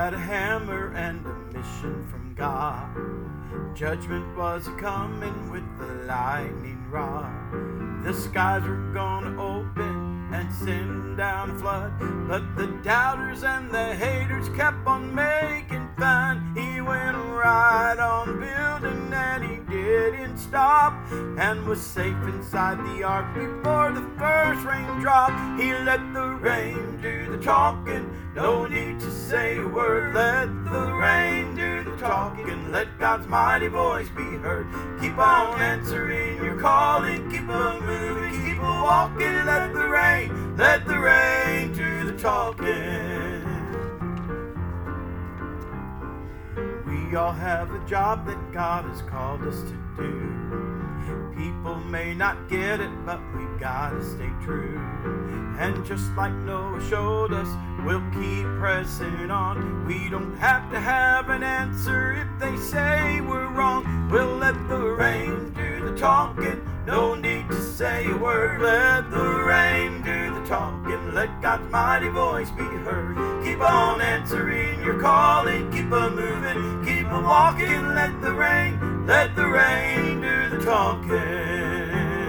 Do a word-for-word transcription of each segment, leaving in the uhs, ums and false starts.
had a hammer and a mission from God. Judgment was a-coming with the lightning rod. The skies were gonna open and send down a flood, but the doubters and the haters kept on making fun. He went right on building and he didn't stop, and was safe inside the ark before the first raindrop. He let the rain do the talking, no need to say a word. Let the rain do the talking, let God's mighty voice be heard. Keep on answering your calling, keep on moving, keep on walking. Let the rain, let the rain do the talking. We all have a job that God has called us to do. People may not get it, but we gotta stay true. And just like Noah showed us, we'll keep pressing on. We don't have to have an answer if they say we're wrong. We'll let the rain do the talking, no need to say a word. Let the rain do the talking, let God's mighty voice be heard. Keep on answering your calling, keep on moving, keep on walking. Let the rain, let the rain do the talking.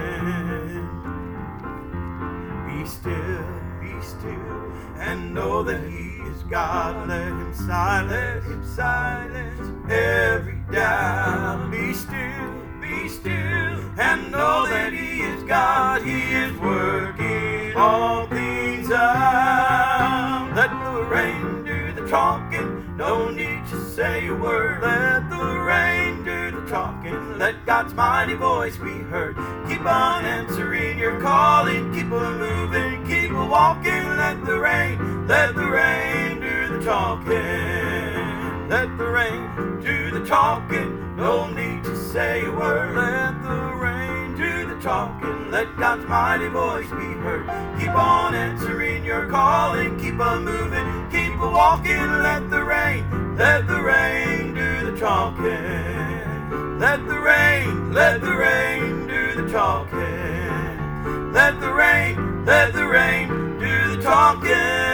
Be still, be still, and know that He is God. Let Him silence, Him silence every doubt. Be still, be still, and know that He is God. He is working all things out. Let the rain do the talking, no need to say a word. Let the rain do the talking, let God's mighty voice be heard. Keep on answering your calling, keep on moving, keep on walking. Let the rain, let the rain do the talking. Let the rain do the talking, no need to say a word. Let the rain do the talking, let God's mighty voice be heard. Keep on answering your calling, keep on moving, keep on walking. Let the rain, let the rain do the talking. Let the rain, let the rain do the talking. Let the rain, let the rain do the talking.